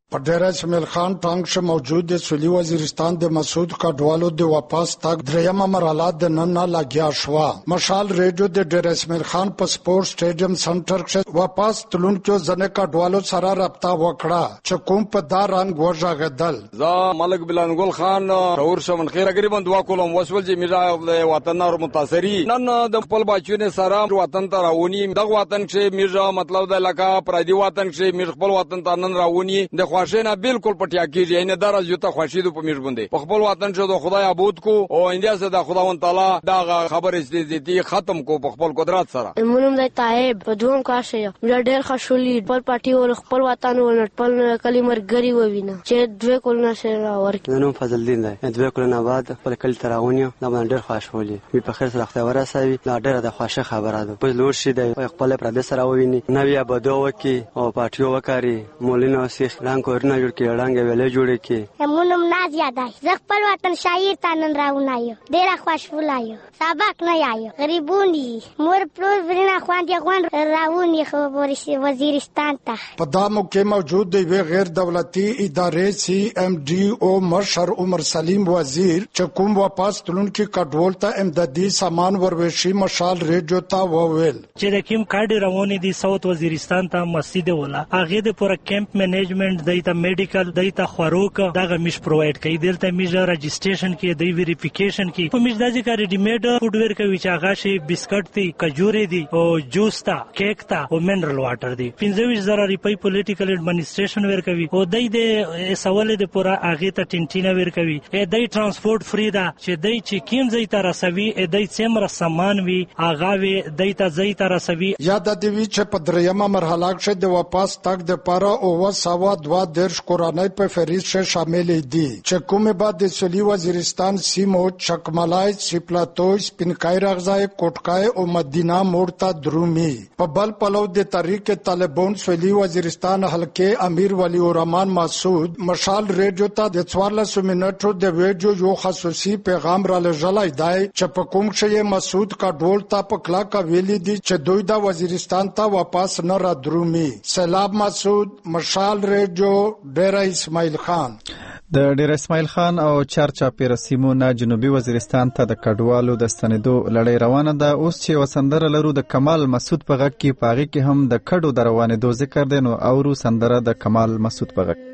ډیره اسماعیل خان ټانک شه موجود سویلي وزیرستان د مسعود کډوالو د واپس تک دریمه مرحله د نن نه لګیا شو. مشال ریډیو د ډیره اسماعیل خان په سپورت سټیډیم سنټر کې واپس تلونکو ځنه کډوالو سره رابطه وکړه چې کوم په دا رنگ وژغدل. زه ملک بلانګل خان اور شمن خیر غریبان دعا کوم وسول چې میرا وطن نور متاثری نن د خپل بچونه سره وطن ته راونی د وطن چې میرا مطلب د لکه پردي وطن چې میر خپل وطن ته نن راونی د خوښینه بالکل پټیا کیږي نه درز یو ته خوشیدو په میر باندې په خپل وطن چې د خدای عبادت کو او انډیا سره د خداوند تعالی دا خبر استدی ختم کو په خپل قدرت سره. مونږ د تایب په دوم کاشه یو ډېر خوشولي خپل پټي او خپل وطن او خپل کلی مرګري ووینه چې دوی کولونه سره ورکی. نو فضل دین دی دوی کولونه بعد خپل کلی تراونیو دا باندې ډېر خوشولي وي په خیر سره خدای ورسوي دا ډېر د خوښه خبره ده. په لور شي د خپل پردې سره وویني نوې آبادو وکي او پټیو وکاري مولینو سیخ رنګ کورنه جوړ کې رنګ ویلې جوړ کې مونږ ناز یادای ز خپل وطن شاعر تانن راونایو ډېر خوشولایو سبق نه یایو غریبونی مور پروز ورنه خوان دي خوان راونی خو وزیرستان ته. په دا موقع موجود دی غیر دولتي ادارې سی ام ډي او مشر عمر سلیم وزیر چې کوم واپس تلونکو کډوال ته امدادي سامان وروشي مشال ریډیو ته وویل چې د کوم کاډ روانې دي ساوث وزیرستان ته مسجد ولا هغه د پوره کیمپ منیجمنت دایته میډیکل دایته خوراک دغه مش پروواید کوي دلته میجر رجسټریشن کې دی ویریفیکیشن کې په مش دځه کار ریډی میډ فود ور کوي چې هغه شی بسکټ دي کجوري دي او جوس تا کیک تا او منرل واټر دي 25000 روپۍ پولیټیکل ایڈمنسټریشن ور کوي او دای د سوال د پوره هغه ته ټینټینا ور کوي دای ترانسپورت فری دا چې دای چې کیم ځای ته رسوي دای څومره سامان وی هغه وی دای ته ځای ته رسوي. یاد دی چې په دریمه مرحله کې د واپس تک د پاره او سوا 2 کورانای په فهرست کې شامل دي چې کومه بعد د سویلي وزیرستان سیمو چکملای سپلاتو سپینکای راغځای کوټکای او مدینه مورتا درومي. په بل پلو د تحریک طالبان سویلي وزیرستان حلقه امیر ولی الرحمن مسعود مشال ریډیو ته د 14 منټو د ویډیو یو خصوصي پیغام را لږلای دی چې په کوم شی مسعود کا ډول ته په کلا کا ویلي دي چې دوی د وزیرستان ته واپس نه را درومي. سیلاب مسعود مشال ریډیو ډیره اسماعیل خان. د ډیره اسماعیل خان او چارچا پیرسیمو نه جنوبي وزیرستان ته د کډوالو د ستنېدو لړۍ روانه ده. اوس چې وسندره لرو د کمال مسعود په غږ کې پاغي کې هم د کډو د روانېدو ذکر دی نو اورو سندره د کمال مسعود په غږ.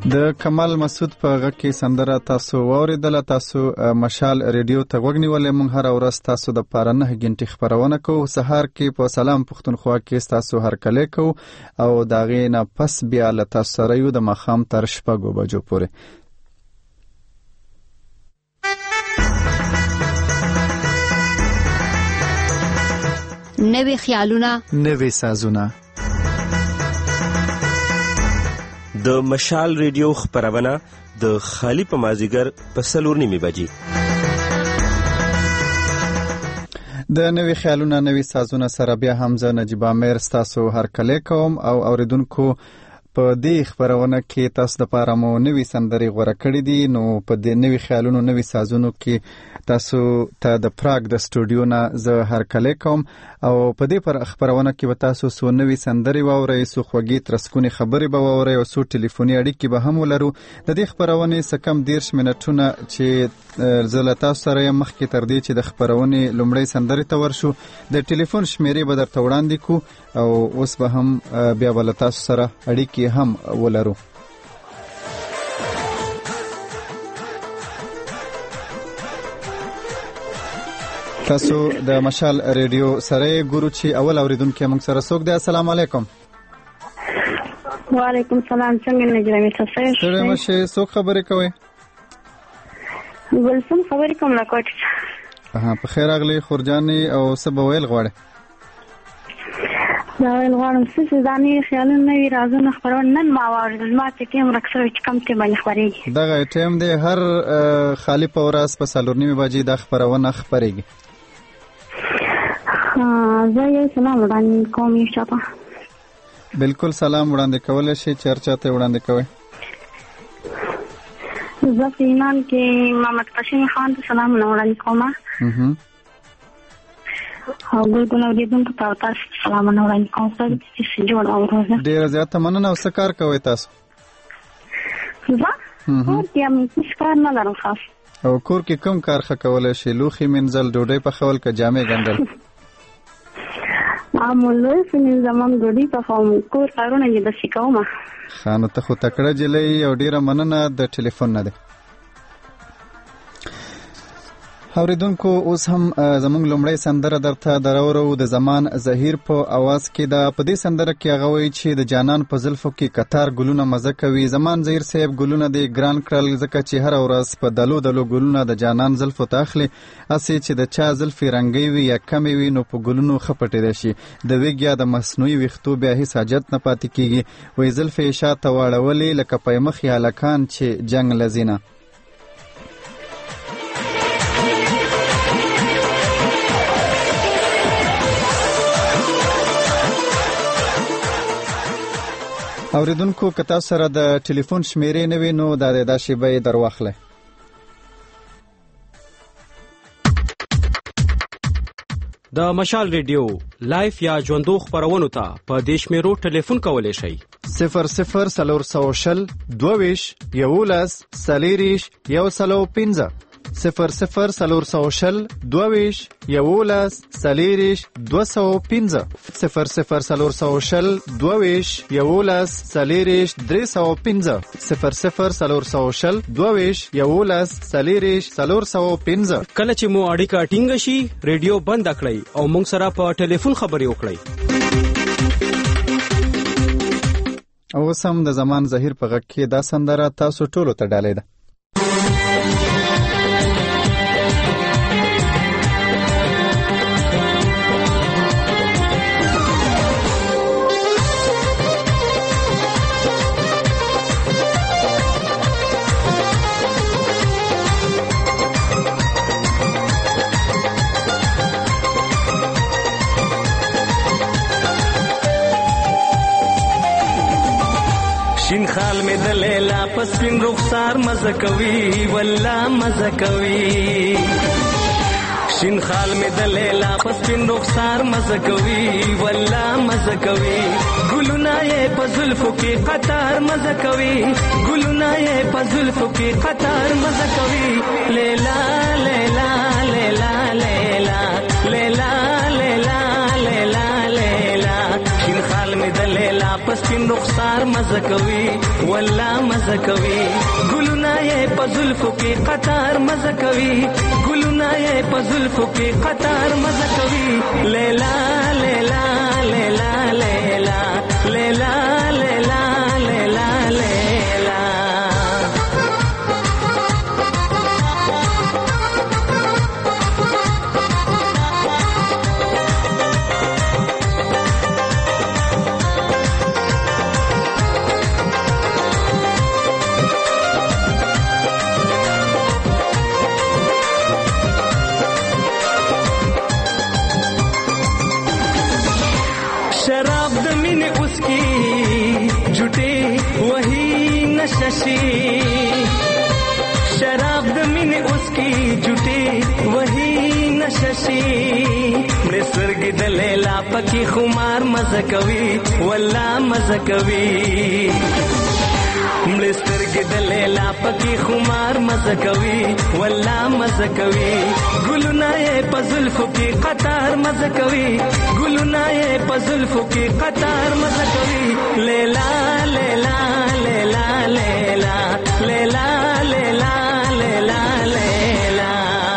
د کمال مسعود په غږ کې سندره تاسو واوریدله. تاسو مشال ریډیو ته غوږ نیولې. موږ هر ورځ تاسو د پاره 9 غنټې خبرونه کوو. سهار کې په سلام پښتونخوا کې تاسو هرکلی کوو او د هغې نه پس بیا له تاسو سره یو د ماښام تر 6 بجو پورې. نوې خیالونه، نوې سازونه. د مشال ریډیو خبرونه د خالی په مازیګر په 4:30 بجې. د نوې خیالونه، نوې سازونه سره بیا هم زه نجیب امیر تاسو هرکلی کوم او اوریدونکو په دې خبرونه کې تاسو د پاره مو نوې سندرې غوړه کړې دي. نو په دې نوې خیالونو، نوې سازونو کې تاسو ته د پراګ د سټوډیو نه زه هرکلی کوم او په دې پر خبرونه کې به تاسو سو نوې سندرې واورئ، سو خوږې ترسکونې خبرې به واورئ او سو ټلیفوني اړیکې به هم ولرو. د دې خبرونې څه کم 10 منټونه چې زه له تاسو سره یم مخکې تر دې چې د خبرونې لومړۍ سندرې ته ورشو د ټلیفون شمیرې به درته وړاندې کو او اوس به هم بیا به له تاسو سره اړیکې هم ولرو. تاسو د مشال ریډیو سره ګورو چې اول اوریدونکو موږ سره څوک دی. السلام علیکم. وعلیکم السلام. څنګه نجرمي تاسو؟ سره مشه څوک خبرې کوي؟ ولسم خبرې کوم لا کوټ. په خیر اغلی خورجاني او سبویل غواړي. دا ویل غواړم چې ځاني خیالونه نوي رازونه خبرونه نن ما واورېدل. ما چې ټیم رکسر چې کم ټیم باندې خبرېږي. دغه ټیم دی هر خالی په ورځ په 4:30 بجې د خبرونه خبرېږي. زه یو سلام وړاندې کوم انشاءالله. بالکل سلام وړاندې کولای شي. چرچا ته وړاندې کوي؟ زه په ایمان کې محمد قاسم خان ته سلام وړاندې کوم. او ګل اوریدونکو ته تاسو سلام وړاندې کوم. تاسو جوړ اوروزه. ډیر زیات مننه. او څه کار کوي تاسو؟ زه کور کې هیڅ کار نه لرم خاص. او کور کې کوم کار کولای شي؟ لوخي منزل، ډوډۍ پخول، که جامې ګنډل؟ معمولا سنین زمان ډوډۍ پخوم، کور کارونه یې د سکوم. خانو ته خو تکړه جلې او ډیره مننه د ټلیفون نه ده. اوریدونکو اوس هم زموږ لومړی سندره درته درورو د زمان زهیر په आवाज کې ده. په دې سندره کې هغه وایي چې د جانان په زلفو کې قطار ګلونه مزه کوي. زمان زهیر صاحب ګلونه دې ګران کړل ځکه چې هر ورځ په دلو دلو ګلونه د جانان زلفو ته اخلي. اسې چې د چا زلفې رنګي وي یا کمې وي نو په ګلونو ښه پټېدی شي. د ویګ یا د مصنوعي ویښتو بیا هېڅ حاجت نه پاتې کېږي. وایي زلفې یې شاته واړولې لکه پیمخې هلکان چې جنګ لذینه. اوریدونکو که تاسو سره د ټلیفون شمیرې نه وي نو دا شیبه یې درواخلئ. د مشال ریډیو لایف یا ژوندو خبرونو ته په دې شمیرو ټلیفون کولی شئ. 00 22 11 40 105 00 22 11 40 205 00 22 11 40 305 00 22 11 40 305. کله چې مو اړیکه ټینګه شي ریډیو بند کړئ او موږ سره په ټلیفون خبرې وکړئ. او سم د زمان زهیر په غږ کې دا سندره تاسو ټولو ته ډالۍ ده. شین خال میں دلیلا پسپین رخسار مزه کوي والله مزه کوي. شین خال میں دلیلا پسپین رخسار مزه کوي والله مزه کوي. ګلونه یې په زلفو کې قطار مزه کوي. ګلونه یې په زلفو کې قطار مزه کوي. لیلا لیلا لیلا لیلا لیلا لیلا لیلا لیلا. شین خال میں دلیلا پسپین سپین رخسار مزه کوي والله مزه کوي ګلونه یې په زلفو کې قطار مزه کوي ګلونه یې په زلفو کې قطار مزه کوي لیلا لیلا لیلا لیلا لیلا لیلا لیلا لیلا शराब दमीन उसकी जुटे वही नशशी शराब दमीन उसकी जुटे वही नशशी निसर्ग दलेला पकी खुमार मजा कवी वल्ला मजा कवी मृस्तर्ग दलेला पकी खुमार मजा कवी वल्ला मजा कवी गुलुनाए पजुल्फो की कतार मजा कवी गुलुनाए पजुल्फो की कतार मजा कवी लेला लेला लेला लेला लेला लेला लेला लेला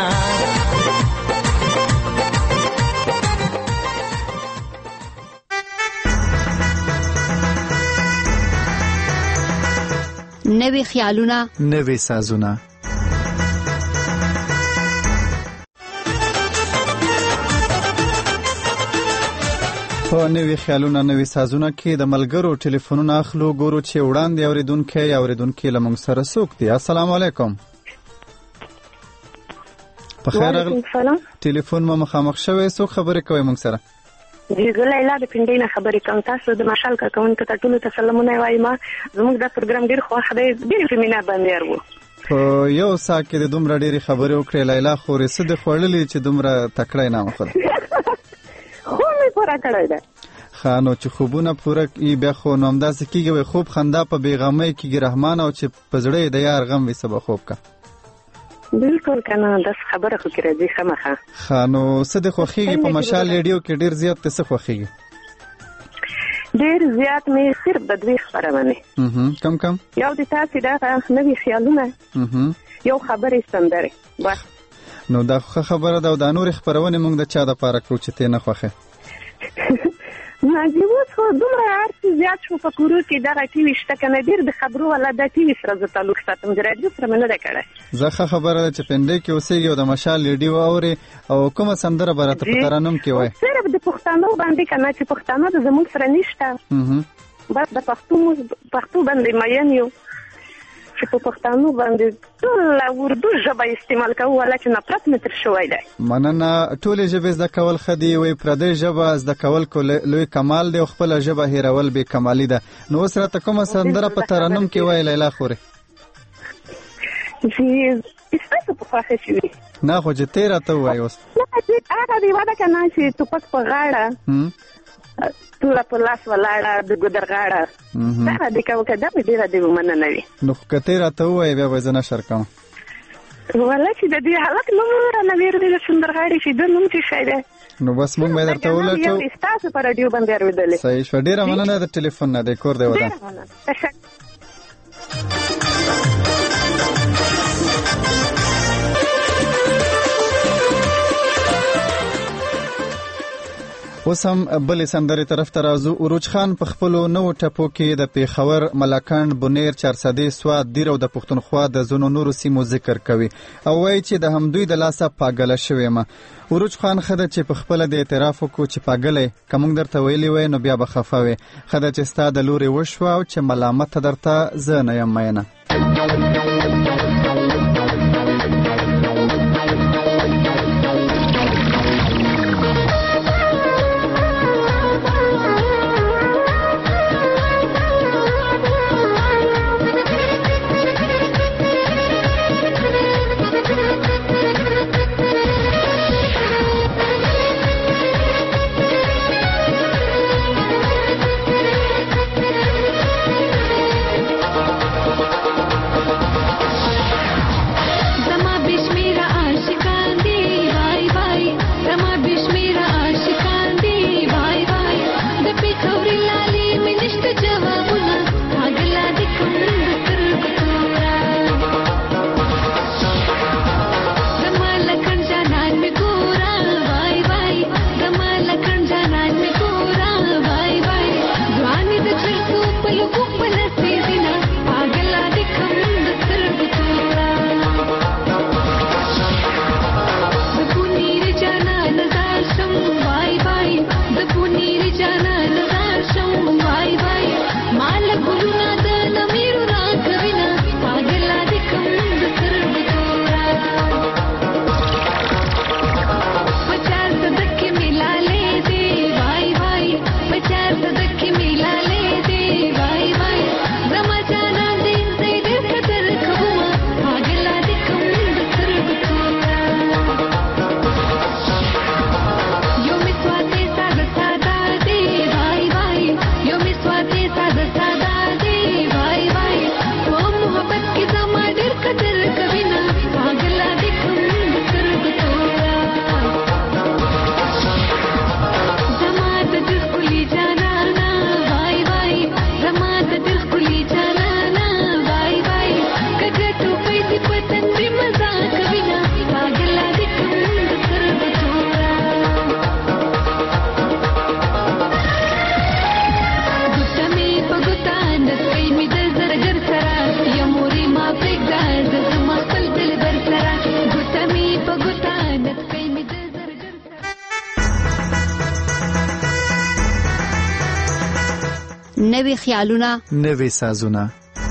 نوي خیالونه نوي سازونه په نوي خیالونه نوي سازونه کې د ملګرو ټلیفونونه اخلو ګورو چې وړاندې اوریدونکي لمونږ سره څوک دي. السلام علیکم. په خیر راغلی. ټلیفون مو مخامخ شوی څوک خبرې کوي مونږ سره؟ زه لیلا د پنډۍ نه خبرې کوم. تاسو د مشال کارکوونکو ته ټولو ته سلامونه وایم. زموږ دا پروګرام ډېر خوښ دی. ډېر فیمینه بندیار وو. په یو ساعت کې د دومره ډېرې خبرې وکړې لیلا خورې څه دې خوړلي چې دومره تکړه یې نامخوره؟ خو مې پوره کړی ده. ښه نو چې خوبونه پوره کړي بیا خو نو همداسې کېږي وایي خوب خندا په بېغمۍ کېږي رحمان او چې په زړه یې د یار غم وي څه به خوب که. بالکل کنه داس خبره خو کې راځي خامخا. ښه نو څه دې خوښېږي په مشال ریډیو کې ډېر زیات ته څه خوښېږي؟ ډېر زیات مې صرف د دوی خپرونې. کم کم؟ یو د تاسې دغه نوي خیالونه یو خبرې سندرې بس. نو دا ښه خبره ده او دا نورې خپرونې موږ د چا دپاره کړو چې ته نه خوښې؟ اوس خو دومره هر څه زیات شو په کورو کې دغه ټي وي شته که نه ډېر د خبرو والا د ټي وي سره زه تعلق ساتم د راډیو سره مې نه ده کړی. زه ښه خبره ده چې پنډۍ کې اوسېږي او د مشال ریډیو اورې او کومه سندره به راته په ترنم کې وایي؟ صرف د پښتنو باندې که نه چې پښتانه د زموږ سره نشته بس د پښتو باندې مین یو چې په پښتانو باندې ټوله اردو ژبه استعمال کوو ولا چې نفرت مې تر شوی دی. مننه. ټولې ژبې زده کول ښه دي وایي پردۍ ژبه زده کول لوی کمال دی او خپله ژبه هېرول بې کمالي ده. نو اوس راته کومه سندره په ترنم کې وایي لیلا خورې؟ چې ستاسو په خوښه شوي نه خو چې تی راته ووایي اوس. هغه دې وده که نه چې ټوپک په غاړه توره په لاس ولاړه د ګودر غاړه دغه دې کوه که دا به ډېره دې ومننه وي. نو خو که تی راته ووایي بیا به زه نه شر کوم. والله چې د دې هلک نوم رانه ویردی د سندرغاړي چې ده نوم څه شی دی؟ نو بس موږ به درته ولټو. ستاسو په راډیو باندې اورېدلې. صحیح شوه. ډېره مننه د ټلیفون نه دی کور دی ودان. ډېره مننه. تشکر. اوس هم بلې سندرې طرف ته راځو. عروج خان په خپلو نوو ټپو کې د پیښور، ملاکنډ، بونیر، چارسدې، سوات، دیر او د پښتونخوا د ځینو نورو سیمو ذکر کوي او وایي چې د همدوی د لاسه پاګله شوې یم. عروج خان ښه ده چې په خپله د اعتراف وکړو چې پاګلی که موږ درته ویلي وی نو بیا به خفه وې. ښه ده چې ستا د لورې وشوه او چې ملامته درته زه نه یم مینه. نوي خیالونه نوي سازونه.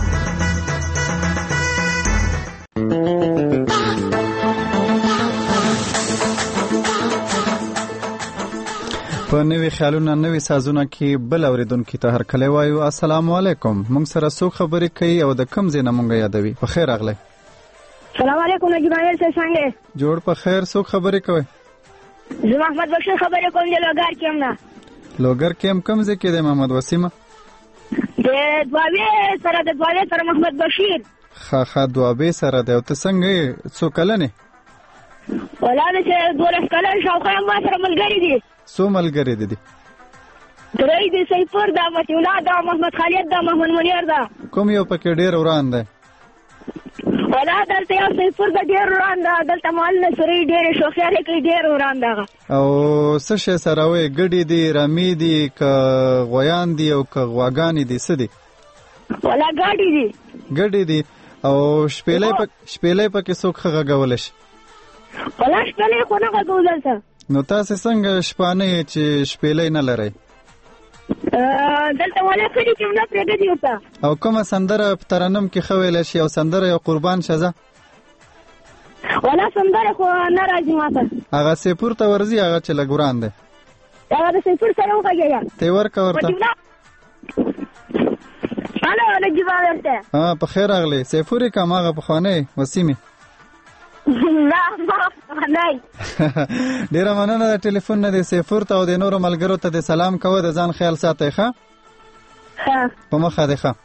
په نوي خیالونه نوي سازونه کې بل اوریدونکو ته هر کله وایو السلام علیکم. موږ سره څوک خبرې کوي او د کوم ځای نه موږ یادوي؟ په خیر راغلی. السلام علیکم نجیب امیر صاحب څنګه جوړ په خیر. څوک خبرې کوي؟ زه محمد بشیر خبرې کوم د لوګر کې نه. لوګر کې کوم ځای کې د محمد وسیمه؟ د دوابې سره محمد بشیر. خا دوابې سره دی. او ته څنګه څو کلنې؟ ولاله چې 12 کلن شاوخوا ما سره ملګری دي. څو ملګری دي؟ درې دي، سیفور دا، متولا دا، محمد خالد دا، محمد منیر دا. کوم یو پکې ډېر وران دی؟ ولا دلته یو سیفور دا ډېر وران دا، دلته مال نصري ډېر شوخیارې کوي ډېر وران دا. او څه شی سره وې؟ ګډې دي، رمې دي، که غویان دي او که غواګانې دي؟ څه دي؟ ولا ګاډي دي. ګډې دي. او شپېلې پکې څوک غږولی شي؟ ولا شپېلې خو نه غږو دلته. نو تاسې څنګه شپانه چې شپېلې نه لرئ؟ دلته ولا کړي چې نه پرېږدي ورته. او کومه سندره په ترنم کې ښه ویلی شي؟ او سندره یو قربان شه. ولا سندره خو نه راځي ماته. هغه سیپور ته ورځي، هغه چې لږ وران دی. هغه د سیپور سره وغږېږه. ته یې ورکه ورته. هلو نجیب امیر ته. په خیر راغلی. سیپور یې کم هغه پخوانی وسیمې؟ نه ما نه. ډیره مننه د ټلیفون نه د سیفور ته او د نورو ملګرو ته د سلام کوه. د ځان خیال ساتئ. ښه په مخه دی. ښه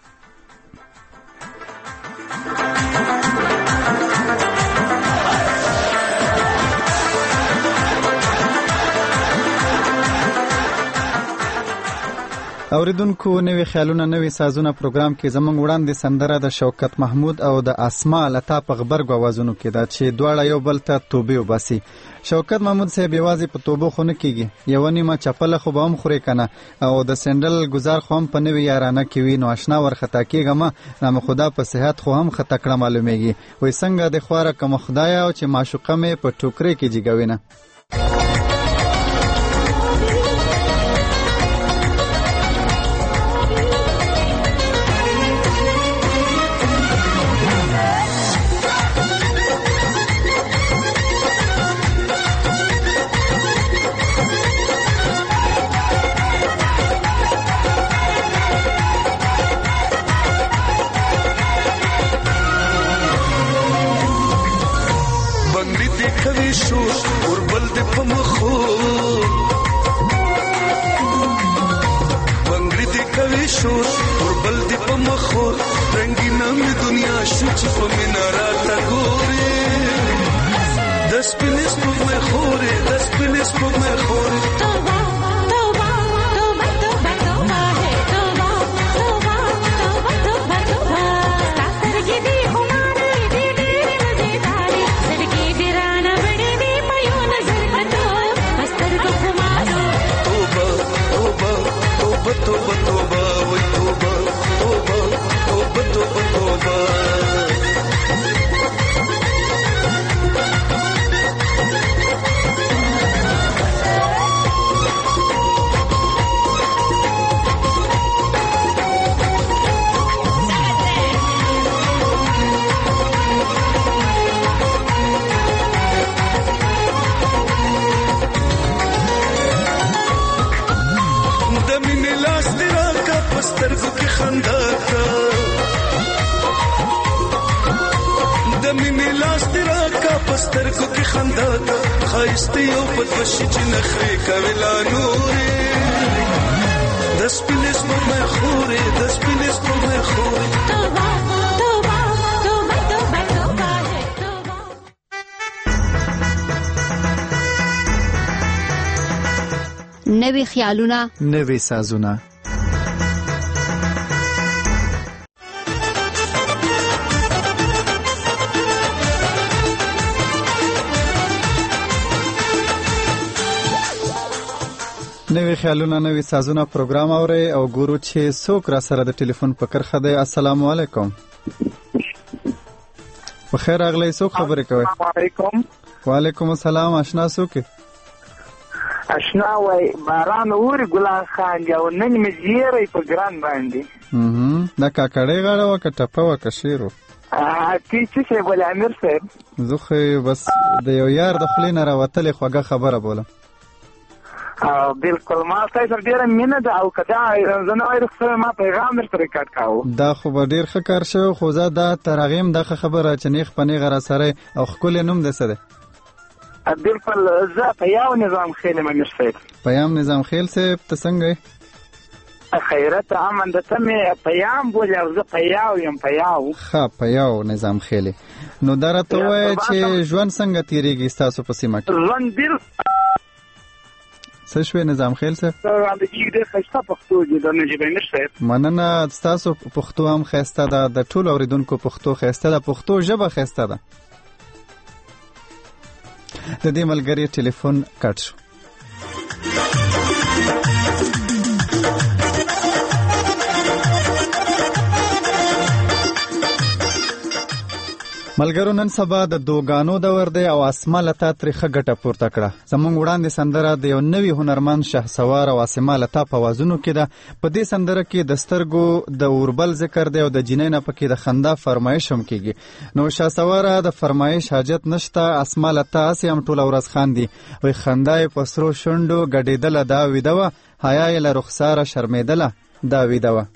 اوریدونکو نوي خیالونه نوي سازونه پروګرام کې زمونږ وړاندې سندره د شوکت محمود او د اسما لتا په غبرګ اوازونو کې ده چې دواړه یو بل ته توبې وباسي. شوکت محمود صاحب یوازې په توبو خو نه کېږي، یوه نیمه چپله خو به هم خورې که نه، او د سینډل ګزار خو هم په نوې یارانه کې وي. نو اشنا ورخطا کېږم نامه خدا په صحت خو هم خطا کړه معلومېږي. وایي څنګه د خواره کومه خدایه او چې معشوقه مې په ټوکرې کې جګوي نه. نوي خیالونه نوي سازونه. نوي خیالونه نوي سازونه پروګرام اوري او ګورو چې څوک را سره د ټلیفون په کرخه دی. السلام علیکم. په خیر راغلی. څوک خبرې کوي؟ السلام علیکم. وعلیکم السلام. آشنا څوک؟ اشنا وای باران اوري ګلان خان او نن مې زیری په ګران باندې دا کاکړې غاړه وکړه ټپه وکړه شیرو تی څه شی بولې امیر صاحب زه خو بس د یو یار د خولې نه راوتلې خوږه خبره بولم بالکل ما تاسو سره ډیره مینه ده او کدا زه نه وایم چې ما پیغام درته ریکارډ کاوه دا خو به ډیر ښه کار شو خو زه دا ترغیم دغه خبره چې نیخ پنی غره سره او خپل نوم ده سره بالکل زه پیاو نظام خیل امیر صاحب پیام نظام خیل صاحب ته څنګه خیرت امن د تمه پیام بولې او زه پیاو یم پیاو ښه پیاو نظام خیل نو درته وای چې ژوند څنګه تیریږي تاسو په سیمه کې ژوند ډیر څه شوی نظام خیل صاحب د دې خسته پښتو دې د نجیب امیر صاحب مننه تاسو پښتو هم خسته ده د ټول اوریدونکو پښتو خسته ده پښتو ژبه خسته ده د دې ملګری ټلیفون کټ شو ملګرو نن سبا د دوګانو دور دی او اسما لتا ترخه ګټه پورته کړه زمونږ وړاندې سندره د یو نوي هنرمند شهسوار او اسما لتا په وازونو کې ده په دې سندره کې د سترګو د اوربل ذکر دی او د جنینا پکې د خندا فرمایش هم کیږي نو شهسوار د فرمایش حاجت نشته اسما لتا سم ټول ورځ خاندي وي خندای په سرو شونډو ګډیدل دا ویدوه حیا له رخساره شرمیدله دا ویدوه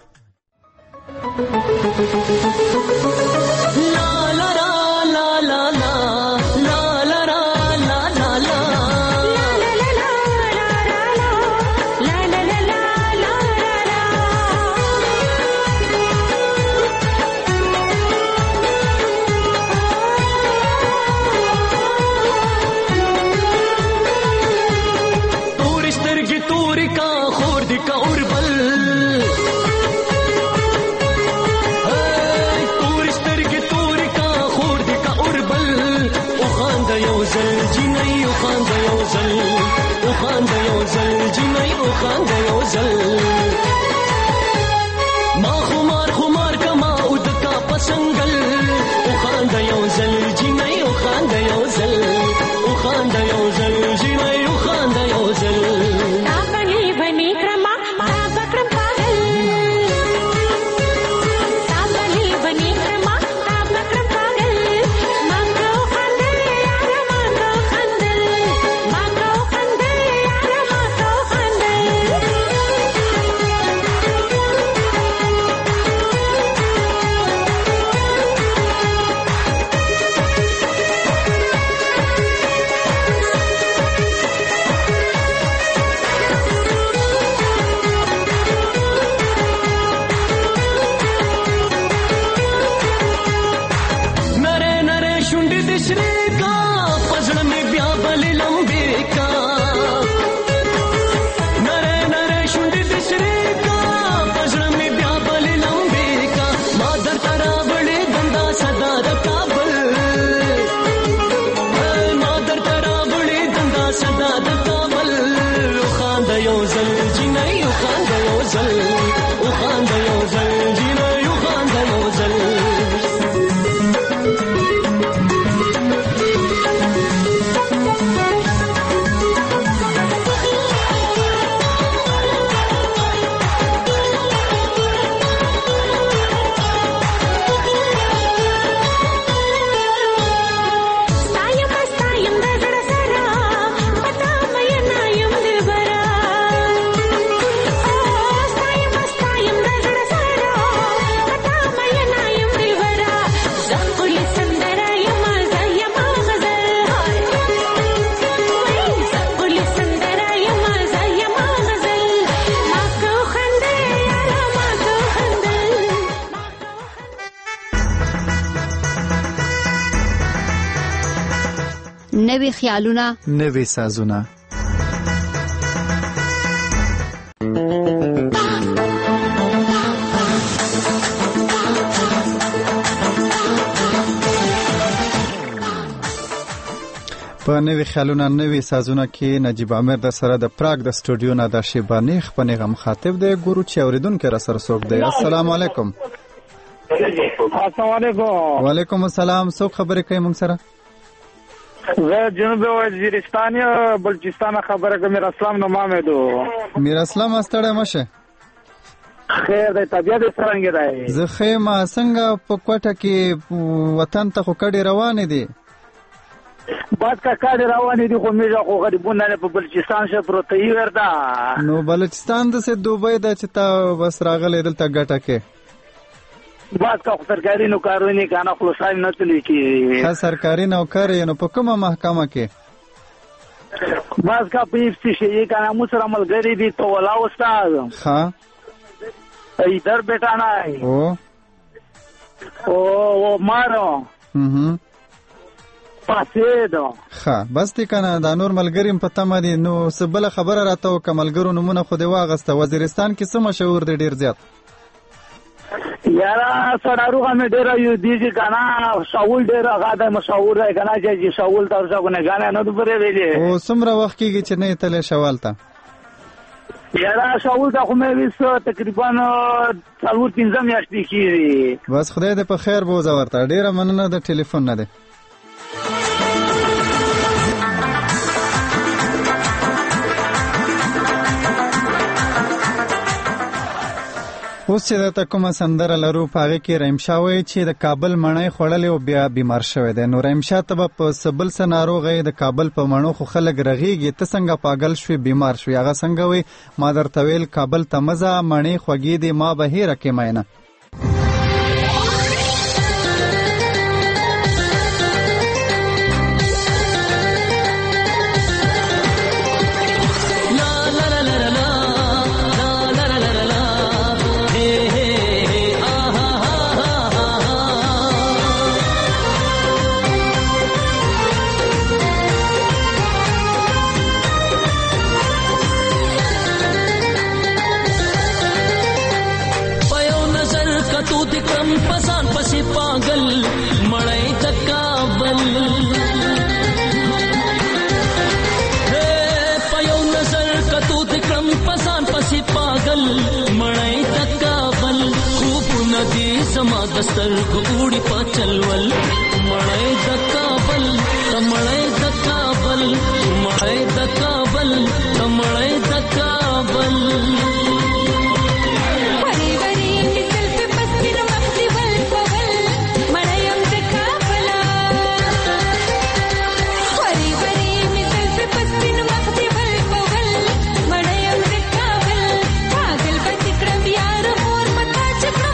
نوی خیالونه نوی سازونه په نوی خیالونه نوی سازونه کې نجیب عامر د سره د پراګ د سټوډیو نه د شیبانی خپنه غم خاطب دی ګورو چې اوریدونکو را سره څوک دی السلام علیکم السلام علیکم وعلیکم السلام څوک خبرې کوي موږ سره زه جنوب وزیرستان یا بلوچستان خبره کوم. میر اسلام نو مامدو. میر اسلام ستړی مشه. خیر دی، طبیعت څنګه دی؟ زه خیمه څنګه په کوټه کې وطن ته خو کډې روانې دي. بس کا کډې روانې دي خو میږه خو غریبونه نه په بلوچستان شه پروت یې وردا. نو بلوچستان د سه دوبۍ د چتا بس راغلې دلته ګټه کې. بس کا سرکاري نوکرونه کنه خلاصای نه تللی کی. ها سرکاري نوکر یې نو په کومه محکمه کې؟ بس کا پیفتی شي کنه مو سره ملګری دي ته ولا استاد. ها इधर बेटा ना है वो मारो پاسېدو. ښه بس دې کنه دا نور ملګریم په تمه دي. نو څه بله خبره راته وکړه. ملګرو نومونه خو دې واغسته. وزیرستان کې څه مشهور دی ډېر زیات؟ یاره سړاروغه مې ډېره یو دیږي کنه. شاول ډېر هغه د مشهور دی کنه چې شاول ته ورشه کنه غانه نه دوبره ویلې. او څومره وخت کېږي چې نه تلې شوال ته؟ یاره شاول ته خو مې ویس تقریبا 4-5 میاشتې کېږي. بس خدای دې په خیر بوزه ورته. ډېره مننه د ټلیفون نه دی. اوس چې دته کومه سندره لرو په هغې کې رحیمشاه وایي چې د کابل مڼۍ خوړلې او بیا بیمار شوی دی. نو رحیمشاه ته به په څه بل څه ناروغی د کابل په مڼو خو خلک رغېږي، ته څنګه پاگل شوې بیمار شوې؟ هغه څنګه وایي ما درته ویل کابل ته مه ځه، مڼې خوږې دي ما به هېره کې مینه. زما دستر ګوړي پچلول مړای د کابل تمړای د کابل مړای د کابل تمړای د کابل وری وری کتل په پسیر مخدي ول پول مړایم د کابل وری وری کتل په پسیر مخدي ول پول مړایم د کابل پاگل بچکړم یار مور متا چکړم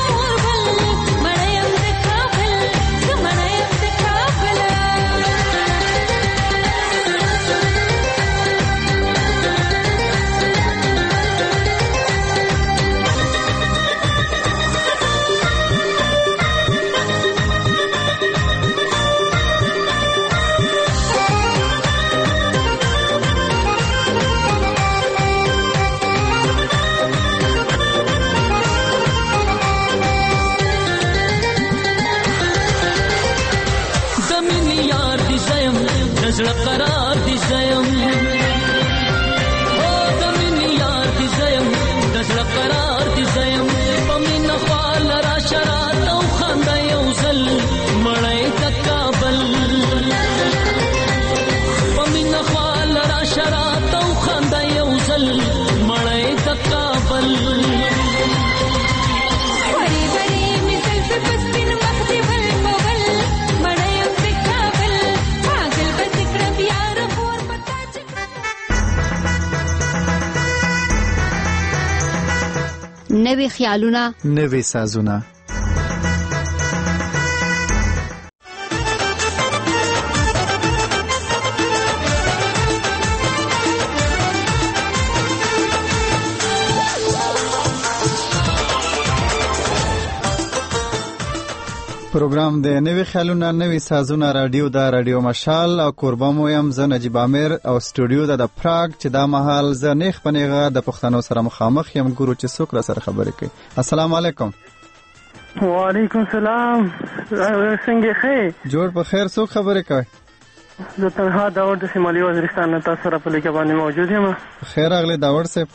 زړه قرار دي زیم او د مینې یار دي زیم د زړه قرار دي زیم په مینه خال را شرات او خنده یو ځل مړی د کابل په مینه خال را شرات او خنده یو ځل مړی د کابل نوی خیالونه، نوی سازونه. پروګرام د نوی خیالونه نوی سازونه رادیو دا رادیو مشال او کوربه مو یم زه نجیب عامر او سټوډیو د پراګ چې دا مهال زه نیخ پنیغه د پښتنو سره مخامخ یم. ګورو چې څوک را سره خبرې کوي. السلام علیکم. وعلیکم السلام. څنګه ښه؟ جوړ په خیر. څوک خبرې کوي؟ زه تنها داوود د شمالي وزیرستان نه تاسو سره په لیکه باندې موجود یم. خیر راغلی داوود صاحب.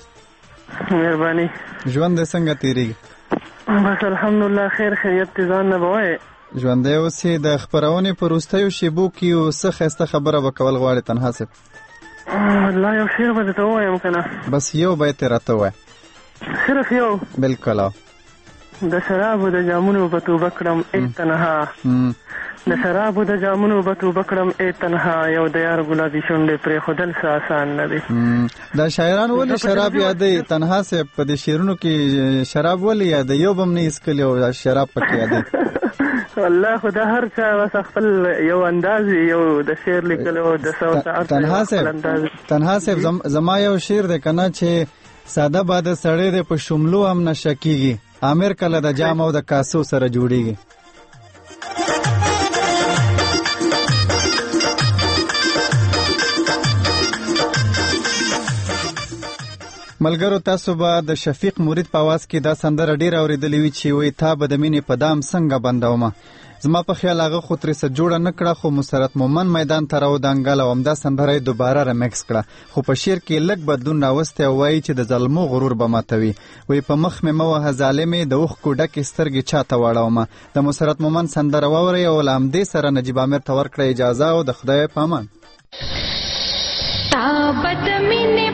مهرباني. ژوند څنګه تیریږي؟ بس الحمدلله خیر خیریت ځان نه بوي. ژوندی اوسې. د خپرونې په وروستیو شیبو کې یو څه ښایسته خبره به کول غواړې تنها صاحب؟ والله یو شعر به درته ووایم که نه؟ بس یو بیت یې راته ووایه. صرف یو؟ بلکل. د شرابو د جامونو به توبه کړم ای تنها، د شرابو د جامونو به توبه کړم ای تنها، یو د یار ګلابي شونډې پرېښودل څه آسان نه دی. دا شاعران ولې شراب یادوي تنها صاحب؟ په دې شعرونو کې شراب ولې یادوي؟ یو به هم نه ایسکلی او شراب پکې یادوي. والله خو دا هر چا بس خپل یو انداز یو د شعر لیکلو د صوت تنها صاحب زما یو شعر دی که نه چې ساده باده سړی دی په شملو هم نشه کېږي، امیر کله د جام او د کاسو سره جوړیږي. ملګرو تاسو به د شفیق مرید په आवाज کې دا سندره ډیر اوریدلې وي چې وای تا به د مینې په دام څنګه بندومه. زما په خیال هغه خو ترې څه جوړه نه کړه، خو مسرت مومن میدان ته راودانګل او همدا سندره یې دوباره رمیکس کړه، خو په شعر کې لږ بدلون راوستی او وایي چې د ظلمو غرور به ماتوي. وایي په مخ مې مه وهه ظالمې، د اوښکو ډکې سترګې چاته واړومه. د مسرت مومن سندره واورئ او له همدې سره نجیب عامر ته ورکړه اجازه او د خدای په امان.